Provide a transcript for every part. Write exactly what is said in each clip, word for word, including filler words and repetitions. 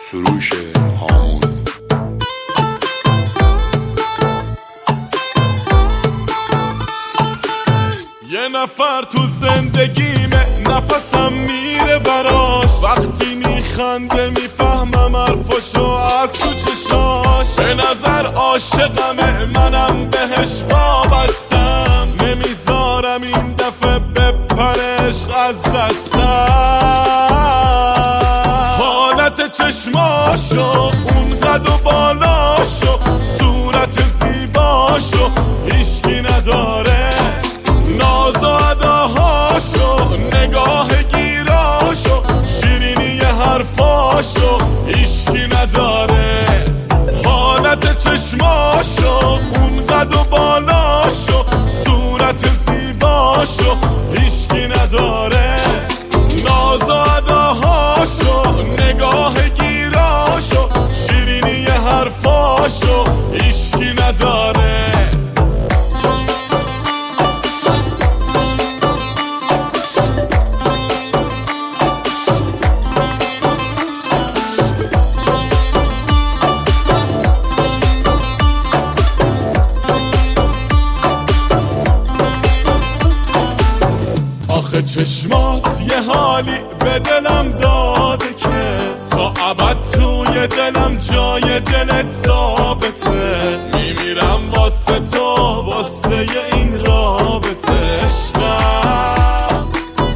سروش هامون. یه نفر تو زندگیمه، نفسم میره براش، وقتی میخنده میفهمم حرفاشو از تو چشاش. به نظر عاشقمه، منم بهش وابستم، نمیذارم این دفعه بپره عشق از دستم. حالت چشماشو، اون قد و بالاشو، صورت زیباشو هیچکی نداره، ناز و اداهاشو، نگاه گیراشو، شیرینی حرفاشو هیچکی نداره. حالت چشماشو، اون قد و بالاشو، صورت زیباشو هیچکی نداره، ناز و اداهاشو، نگاه گیراشو، شیرینی حرفاشو هیچکی نداره. آخه چشمات یه حالی به دلم داده که تا ابد توی دلم جای دلت ثابته. میمیرم واسه تو، واسه این رابطه. عشقم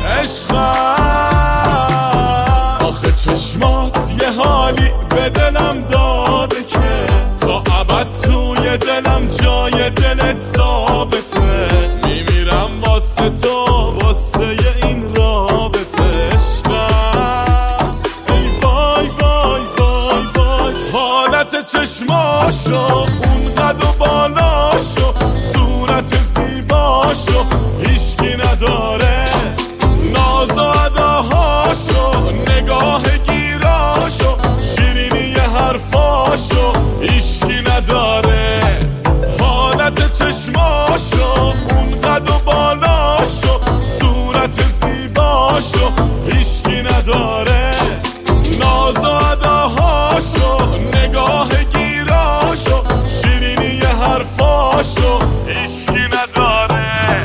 عشقم آخه چشمات یه حالی به دلم داده که تا ابد توی دلم جای دلت ثابته. میمیرم واسه تو، واسه این رابطه. عشقم ای وای وای وای وای. حالت چشماشو، اون قد و بالاشو، صورت زیباشو هیچکی نداره، ناز و اداهاشو، نگاه گیراشو، شیرینی حرفاشو هیچکی نداره. حالت چشماشو، اون قد و بالاشو، صورت زیباشو هیچکی نداره، ناز و اداهاشو، نگاه گیراشو، شیرینی حرفاشو هیچکی نداره.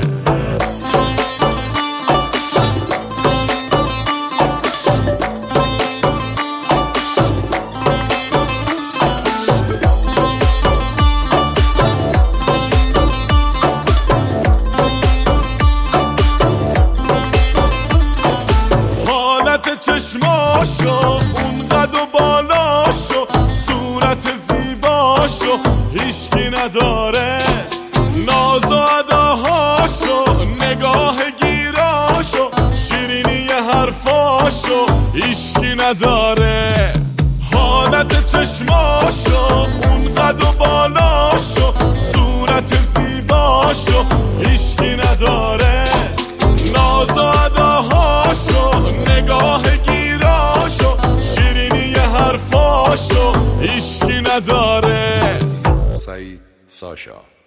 چشماشو، اون قد و بالاشو، صورت زیباشو هیچکی نداره، ناز و اداهاشو، نگاه گیراشو، شیرینی حرفاشو هیچکی نداره. حالت چشماشو، اون قد و بالاشو، صورت زیباشو هیچکی نداره، ناز و اداهاشو، نگاه گیراشو، شیرینی حرفاشو هیچکی نداره. سعید ساشا.